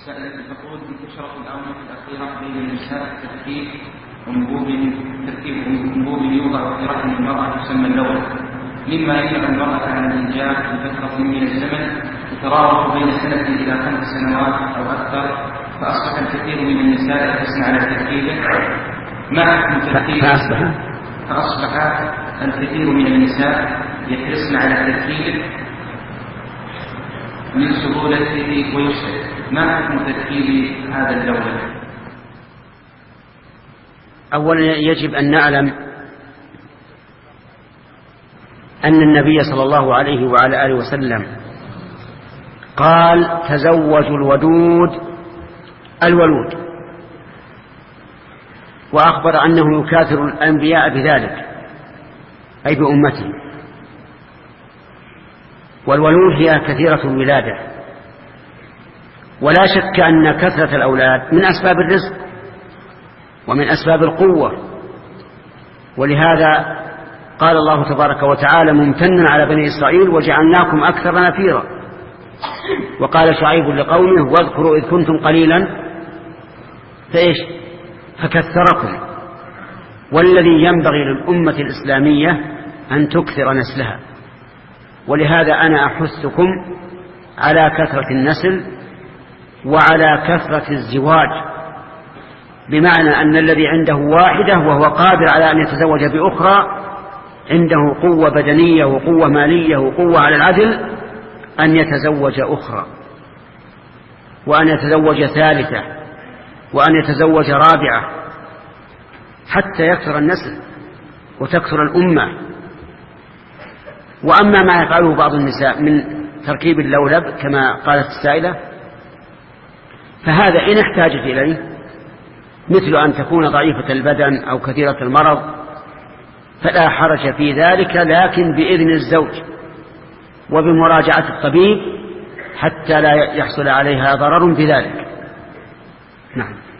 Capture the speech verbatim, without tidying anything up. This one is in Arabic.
سألت تقول انتشرت الآونة الأخيرة بين النساء تركيب أنبوب تركيب أنبوب يوضع في رحم المرأة يسمى اللون، مما يمنع المرأة عن الإنجاب لفترة من الزمن تتراوح بين سنة إلى خمس سنوات أو أكثر، فأصبح الكثير من النساء يحرصن على تركيبه. ما حكم تركيبه؟ فأصبح الكثير من النساء يحرصن على تركيبه من سهولته ويسره. ما حكم تركيب هذا اللون؟ أولا يجب أن نعلم أن النبي صلى الله عليه وعلى آله وسلم قال تزوجوا الودود الولود، وأخبر أنه يكاثر الأنبياء بذلك أي بأمته. والولود هي كثيرة الولادة، ولا شك أن كثرة الأولاد من أسباب الرزق ومن أسباب القوة، ولهذا قال الله تبارك وتعالى ممتنا على بني إسرائيل وجعلناكم أكثر نفيرا. وقال شعيب لقومه واذكروا إذ كنتم قليلا فإيش فكثركم. والذي ينبغي للأمة الإسلامية أن تكثر نسلها، ولهذا أنا أحثكم على كثرة النسل وعلى كثرة الزواج، بمعنى أن الذي عنده واحدة وهو قادر على أن يتزوج بأخرى عنده قوة بدنية وقوة مالية وقوة على العدل أن يتزوج أخرى، وأن يتزوج ثالثة، وأن يتزوج رابعة، حتى يكثر النسل وتكثر الأمة. وأما ما يفعله بعض النساء من تركيب اللولب كما قالت السائلة فهذا إن احتاجت إليه، مثل أن تكون ضعيفة البدن أو كثيرة المرض، فلا حرج في ذلك، لكن بإذن الزوج وبمراجعة الطبيب حتى لا يحصل عليها ضرر بذلك. نعم.